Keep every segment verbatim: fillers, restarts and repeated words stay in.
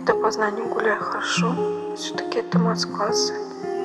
Допоздна не гуляй, хорошо? Все-таки это Москва, сын.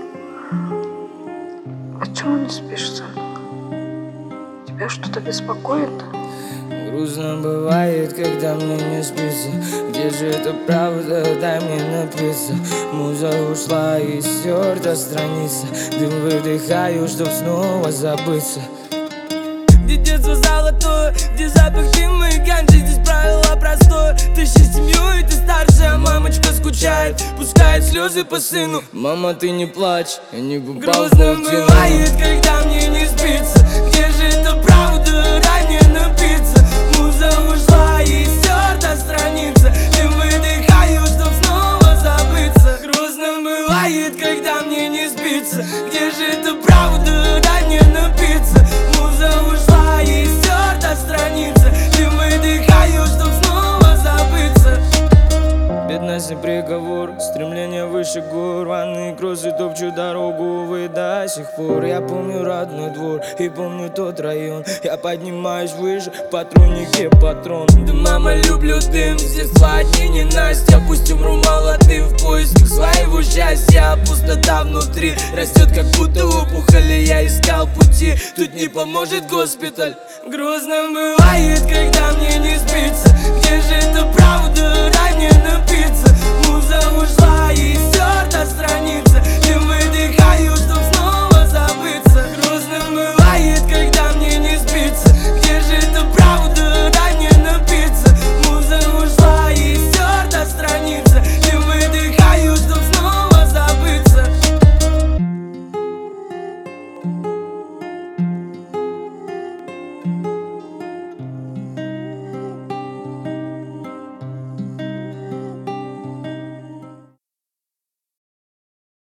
Почему не спишь, сын? Тебя что-то беспокоит? Грустно бывает, когда мне не спится. Где же это правда? Дай мне напиться. Муза ушла и стерта страница. Дым выдыхаю, чтоб снова забыться. Где детство золотое, где запах дыма и ганджи. Здесь правило простое: тащи семью, и ты старшая. Мамочка скучает, пускает слезы по сыну. Мама, ты не плачь, я не попал в паутину. Грустно бывает, когда мне не спится. Где же это правда? Дай мне напиться. Муза ушла и стерта страница. Дым выдыхаю, чтоб снова забыться. Грустно бывает, когда мне не спится. Где же это правда? Дай мне напиться. Муза ушла и стерта страница. Дым выдыхаю, чтоб снова забыться. Бедность и приговор, стремление выше гор. Рваные кроссы топчу дорогу, увы, до сих пор. Я помню родной двор и помню тот район. Я поднимаюсь выше, в патроннике патрон. Да, мама, люблю дым, здесь одни не Настя. Пусть умру молодым в поисках своего счастья. Пустота внутри растет, как будто опухоли. Я искал пути, тут не поможет госпиталь. Грустно бывает, когда мне не спится. Где же это правда? Дай мне